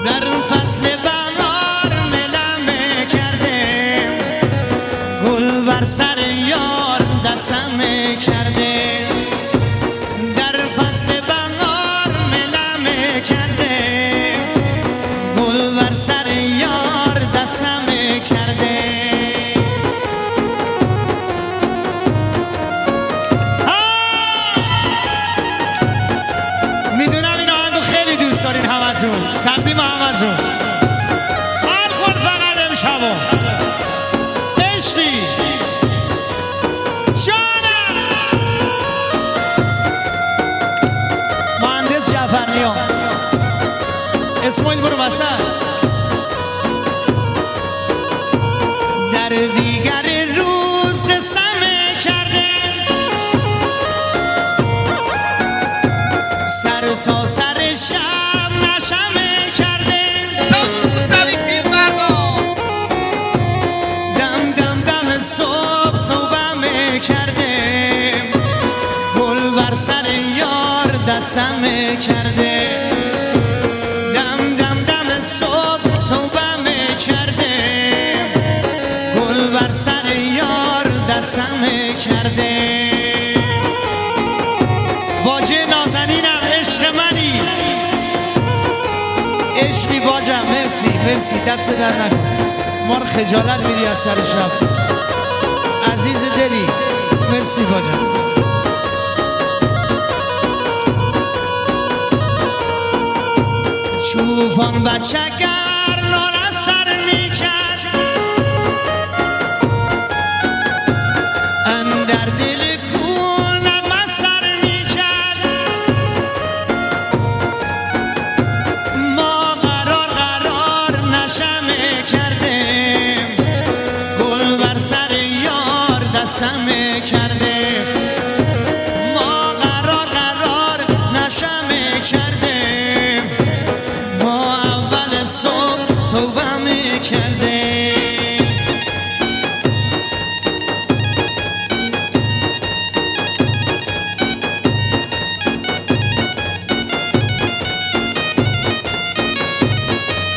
در فصل بهار ملمه کرده، گل بر سر یار دستم کرده. در فصل بهار ملمه کرده، گل بر سر یار دستم کرده. میدونم این آهنگو خیلی دوست دارین همتون. تقدیم همتون. حال کن فقط امشبو عشقی جانم. مهندس جعفرنیا اسماعیل برو وسط. در دیگر روز قسمه کرده، سر تا سر شب نشمه کرده. دم دم دم صبح توبمه کرده، گل بر سر یار دستمه کرده. دم دم دم صبح توبمه کرده، گل بر سر یار دستمه کرده. باجه نازنینم عشق منی، عشقی باجم. مرسی مرسی، دست در نکن. ما رو خجالت میدی از سر شب، عزیز دلی. مرسی باجم. چوفان بچه گر نار از سر میکرد، اندر دل کونم از سر میکرد. ما قرار نشمه کردیم، گل بر سر یار دستمه کرده.